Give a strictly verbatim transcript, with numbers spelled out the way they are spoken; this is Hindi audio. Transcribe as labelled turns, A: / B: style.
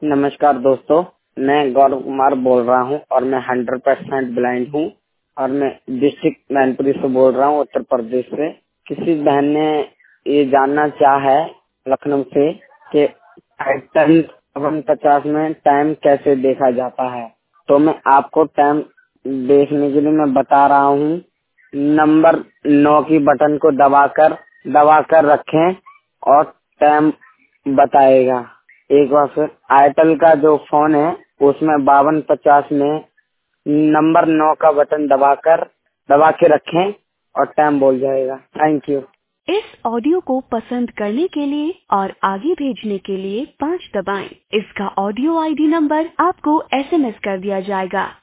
A: नमस्कार दोस्तों, मैं गौरव कुमार बोल रहा हूं और मैं हंड्रेड परसेंट ब्लाइंड हूं और मैं डिस्ट्रिक्ट मैनपुरी से बोल रहा हूं, उत्तर प्रदेश से। किसी बहन ने ये जानना चाहा है लखनऊ से कि आईटेल वन पचास में टाइम कैसे देखा जाता है, तो मैं आपको टाइम देखने के लिए मैं बता रहा हूं। नंबर नौ की बटन को दबाकर दबाकर रखें और टाइम बताएगा। एक बार फिर आईटेल का जो फोन है उसमें बावन पचास में नंबर नौ का बटन दबाकर दबा के रखें और टाइम बोल जाएगा। Thank you.
B: इस ऑडियो को पसंद करने के लिए और आगे भेजने के लिए पाँच दबाएं। इसका ऑडियो आईडी नंबर आपको एसएमएस कर दिया जाएगा।